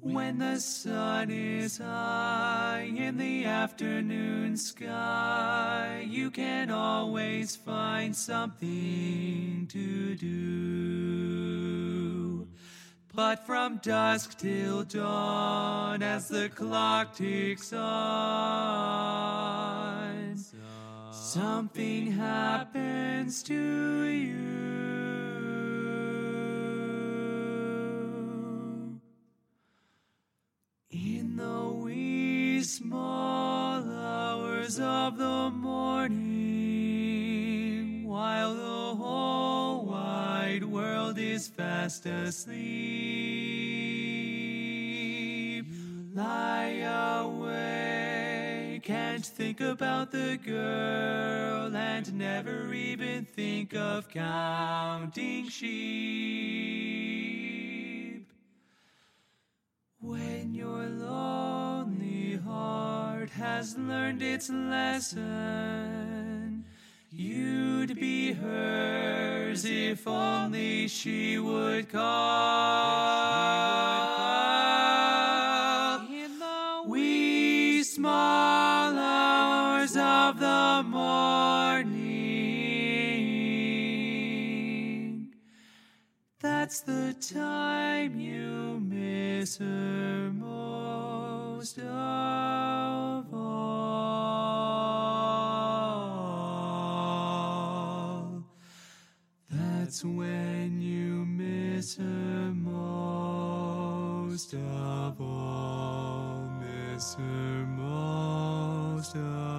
When the sun is high in the afternoon sky, you can always find something to do. But from dusk till dawn, as the clock ticks on, something happens to you. In the wee small hours of the morning, while the whole wide world is fast asleep, lie awake and think about the girl and never even think of counting sheep. When your lonely heart has learned its lesson, you'd be hers if only she would call. In the wee small hours of the morning, that's the time you miss her most of all. That's when you miss her most of all. Miss her most of all.